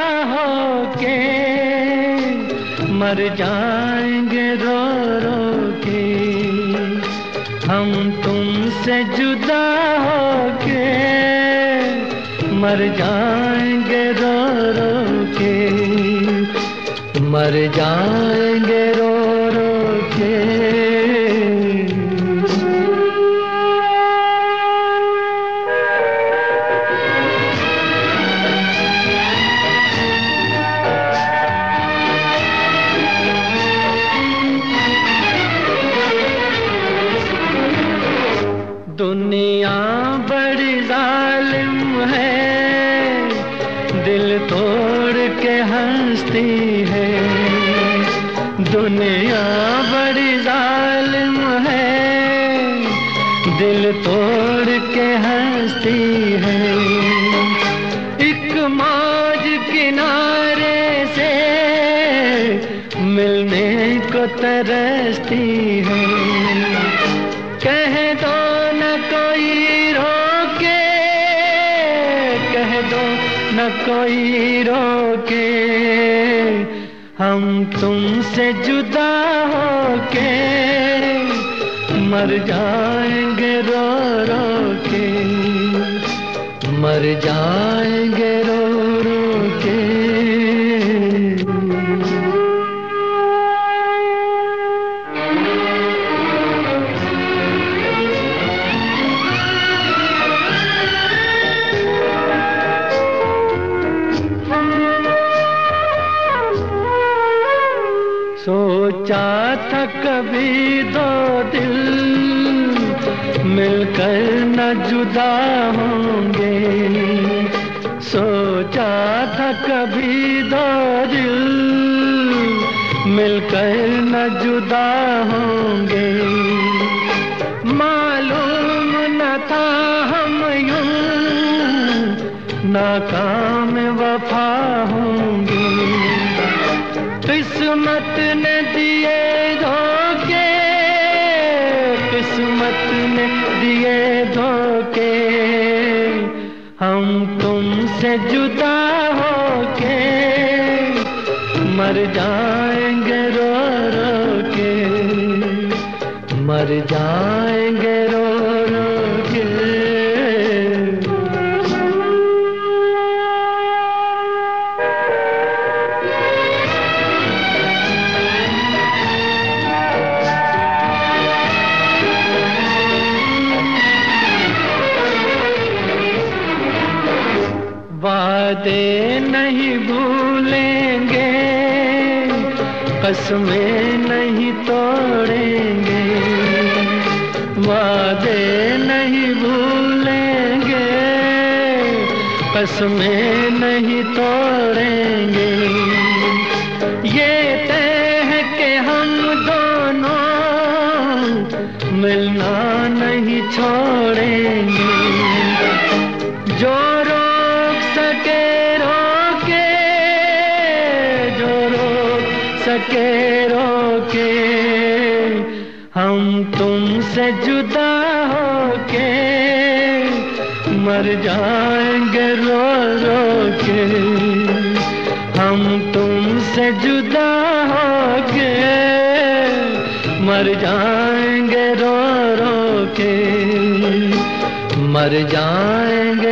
होके मर जाएंगे रो रो के, हम तुमसे जुदा होके मर जाएंगे रो रो के, मर जाएंगे रो रो के। दुनिया बड़ी जालिम है, दिल तोड़ के हंसती है। दुनिया बड़ी जालिम है, दिल तोड़ के हंसती है। एक मौज किनारे से मिलने को तरसती है। कह दो न कोई रोके, कह दो न कोई रोके, हम तुमसे जुदा होके मर जाएंगे रो रो के, मर जाएंगे रो रो के। सोचा था कभी दो दिल मिलकर न जुदा होंगे, सोचा था कभी दो दिल मिलकर न जुदा होंगे। मालूम न था हम यूं नाकाम वफा होंगे। किस्मत ने दिए धोखे, किस्मत ने दिए धोखे, हम तुमसे जुदा होके मर जाएंगे रो रो के, मर जाएंगे रो रो के। वादे नहीं भूलेंगे, कसमें नहीं तोड़ेंगे। वादे नहीं भूलेंगे, कसमें नहीं तोड़ेंगे। ये तय है कि हम दोनों मिलना नहीं छोड़ेंगे। जो सके रोके, जो रोक सके रोके, हम तुमसे जुदा होके मर जाएंगे रो रो के, हम तुमसे जुदा होके मर जाएंगे रो रो के, मर जाएंगे